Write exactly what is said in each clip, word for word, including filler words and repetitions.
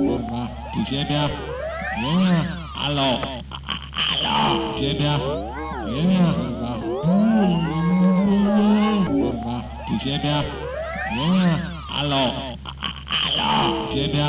từ trên nha. Alo, alo, trên nha. Từ trên nha. Alo, alo, trên nha.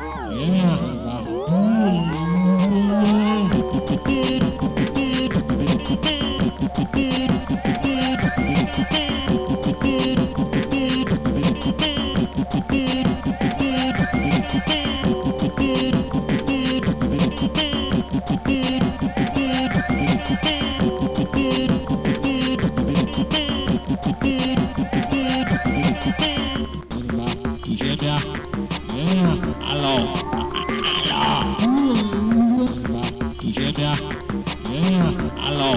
Từ trên nha. Alo, alo, từ trên nha. Alo,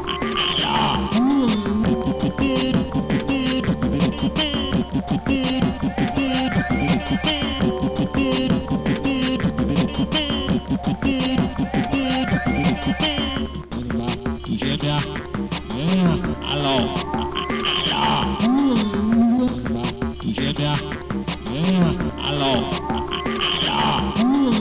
từ trên nha. Alo, alo, từ trên nha. Alo, alo.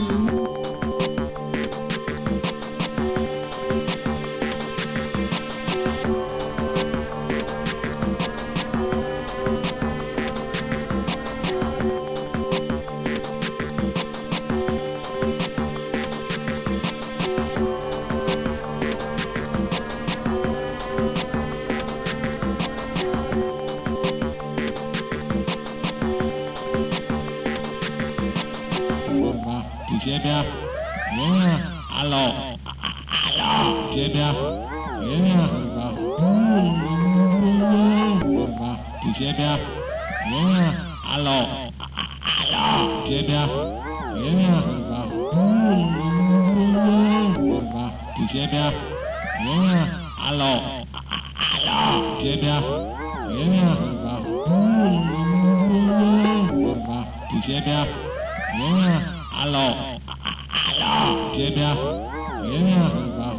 Từ trên nha. Alo, alo, trên nha. Từ trên nha. Alo, alo, trên nha. Từ trên nha. Alo, alo, trên nha. Từ trên nha. Alo, alo, trên nha.